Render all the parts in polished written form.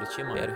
почему? Я,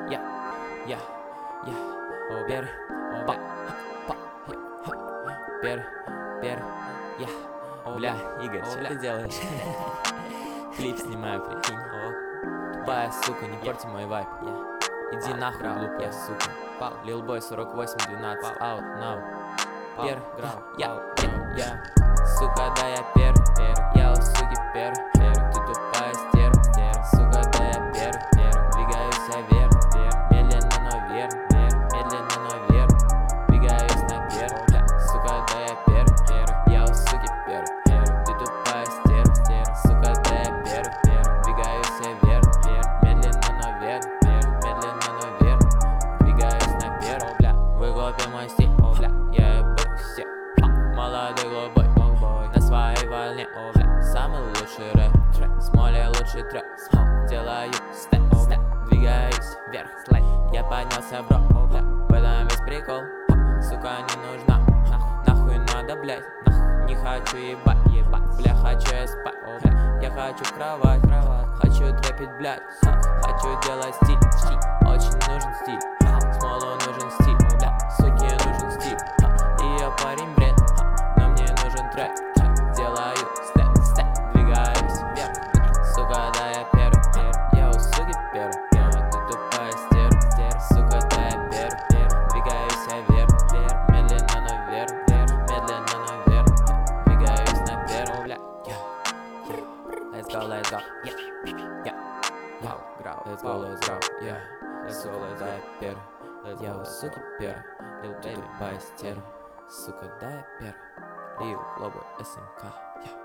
пер, па, па, пер, я. Бля, Игорь, что ты делаешь? Клип снимаю, прикинь. Тупая сука, не порти мой вайб. Иди нахуй, глупая сука. Lil Boy 4812, out now. Пер, я. Сука, да я пер, я у суки пер. Ты тупая стер, сука, да я пер. Двигаюсь я вверх, медленно, но вверх, медленно, но вверх. Двигаюсь наверх, сука, да я пер, я у суки пер. Ты тупая стер, сука, да я пер. Двигаюсь я вверх, медленно, но вверх, медленно, но вверх. Двигаюсь наверх, бля, выкопи мой стиль, я ебу всех. Молодой голубой, на своей волне, самый лучший рэп, смоле лучший трек. Делаю степ, двигаюсь вверх, я поднялся, бро, в этом весь прикол. Сука не нужна, нахуй надо, блять, не хочу ебать, бля, хочу я спать, я хочу кровать, хочу трэпить, блять, хочу делать стиль, очень нужен стиль, смолу нужен стиль, суке нужен стиль, ее парень бред, но мне нужен трек, делаю степ, двигаюсь вверх, сука, да я пер, я у суки пер, ты тупая стер, сука, да я пер, двигаюсь я вверх, медленно, но вверх, медленно, но вверх, двигаюсь наверх, бля, let's go, let's go, let's go, да я пер, я у суки пер, ты тупая стер, сука, да я пер, Lil Lobo SMK,